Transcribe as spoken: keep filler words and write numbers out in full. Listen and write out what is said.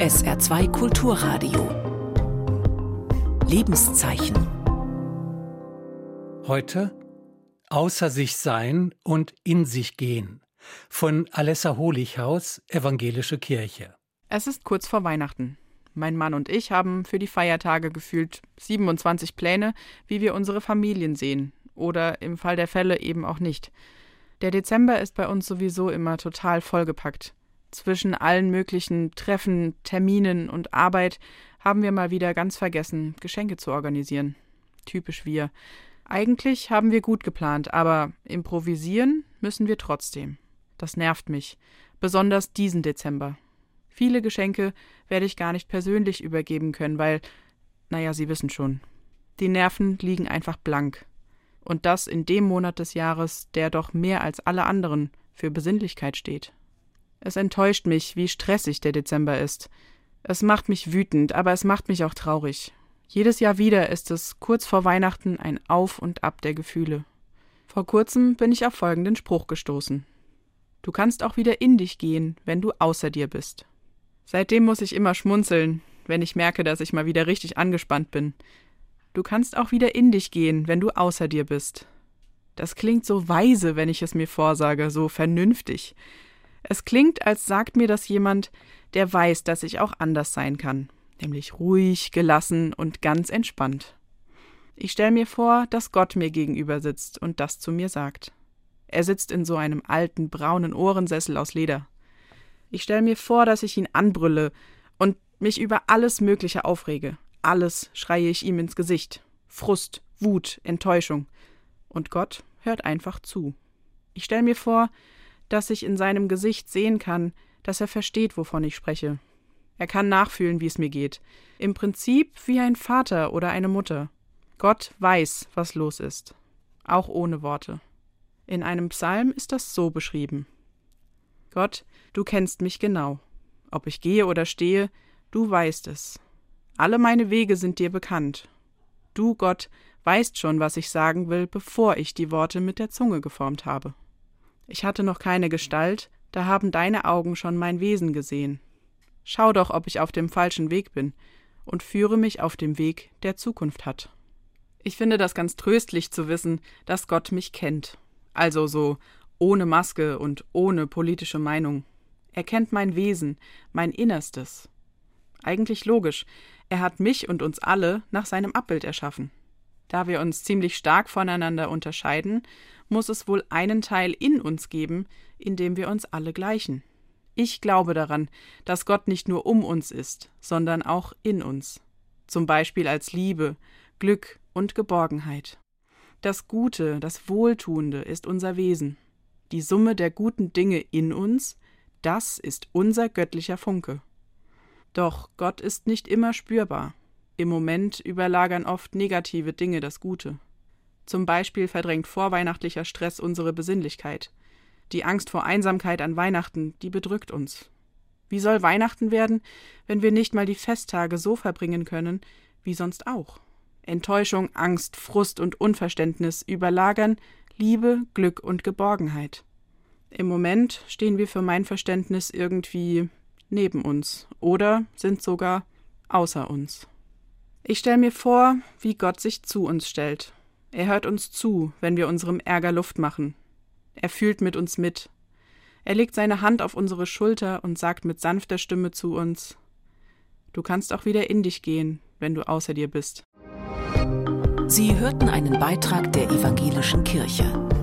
S R zwei Kulturradio. Lebenszeichen. Heute Außer sich sein und in sich gehen von Alessa Holichhaus, Evangelische Kirche. Es ist kurz vor Weihnachten. Mein Mann und ich haben für die Feiertage gefühlt siebenundzwanzig Pläne, wie wir unsere Familien sehen. Oder im Fall der Fälle eben auch nicht. Der Dezember ist bei uns sowieso immer total vollgepackt. Zwischen allen möglichen Treffen, Terminen und Arbeit haben wir mal wieder ganz vergessen, Geschenke zu organisieren. Typisch wir. Eigentlich haben wir gut geplant, aber improvisieren müssen wir trotzdem. Das nervt mich, besonders diesen Dezember. Viele Geschenke werde ich gar nicht persönlich übergeben können, weil, naja, Sie wissen schon, die Nerven liegen einfach blank. Und das in dem Monat des Jahres, der doch mehr als alle anderen für Besinnlichkeit steht. Es enttäuscht mich, wie stressig der Dezember ist. Es macht mich wütend, aber es macht mich auch traurig. Jedes Jahr wieder ist es kurz vor Weihnachten ein Auf und Ab der Gefühle. Vor kurzem bin ich auf folgenden Spruch gestoßen. Du kannst auch wieder in dich gehen, wenn du außer dir bist. Seitdem muss ich immer schmunzeln, wenn ich merke, dass ich mal wieder richtig angespannt bin. Du kannst auch wieder in dich gehen, wenn du außer dir bist. Das klingt so weise, wenn ich es mir vorsage, so vernünftig. Es klingt, als sagt mir das jemand, der weiß, dass ich auch anders sein kann, nämlich ruhig, gelassen und ganz entspannt. Ich stelle mir vor, dass Gott mir gegenüber sitzt und das zu mir sagt. Er sitzt in so einem alten, braunen Ohrensessel aus Leder. Ich stelle mir vor, dass ich ihn anbrülle und mich über alles Mögliche aufrege. Alles schreie ich ihm ins Gesicht. Frust, Wut, Enttäuschung. Und Gott hört einfach zu. Ich stelle mir vor, dass ich in seinem Gesicht sehen kann, dass er versteht, wovon ich spreche. Er kann nachfühlen, wie es mir geht. Im Prinzip wie ein Vater oder eine Mutter. Gott weiß, was los ist. Auch ohne Worte. In einem Psalm ist das so beschrieben. Gott, du kennst mich genau. Ob ich gehe oder stehe, du weißt es. Alle meine Wege sind dir bekannt. Du, Gott, weißt schon, was ich sagen will, bevor ich die Worte mit der Zunge geformt habe. Ich hatte noch keine Gestalt, da haben deine Augen schon mein Wesen gesehen. Schau doch, ob ich auf dem falschen Weg bin, und führe mich auf dem Weg, der Zukunft hat. Ich finde das ganz tröstlich zu wissen, dass Gott mich kennt. Also so ohne Maske und ohne politische Meinung. Er kennt mein Wesen, mein Innerstes. Eigentlich logisch, er hat mich und uns alle nach seinem Abbild erschaffen. Da wir uns ziemlich stark voneinander unterscheiden, muss es wohl einen Teil in uns geben, in dem wir uns alle gleichen. Ich glaube daran, dass Gott nicht nur um uns ist, sondern auch in uns. Zum Beispiel als Liebe, Glück und Geborgenheit. Das Gute, das Wohltuende ist unser Wesen. Die Summe der guten Dinge in uns, das ist unser göttlicher Funke. Doch Gott ist nicht immer spürbar. Im Moment überlagern oft negative Dinge das Gute. Zum Beispiel verdrängt vorweihnachtlicher Stress unsere Besinnlichkeit. Die Angst vor Einsamkeit an Weihnachten, die bedrückt uns. Wie soll Weihnachten werden, wenn wir nicht mal die Festtage so verbringen können, wie sonst auch? Enttäuschung, Angst, Frust und Unverständnis überlagern Liebe, Glück und Geborgenheit. Im Moment stehen wir für mein Verständnis irgendwie neben uns oder sind sogar außer uns. Ich stelle mir vor, wie Gott sich zu uns stellt. Er hört uns zu, wenn wir unserem Ärger Luft machen. Er fühlt mit uns mit. Er legt seine Hand auf unsere Schulter und sagt mit sanfter Stimme zu uns: Du kannst auch wieder in dich gehen, wenn du außer dir bist. Sie hörten einen Beitrag der Evangelischen Kirche.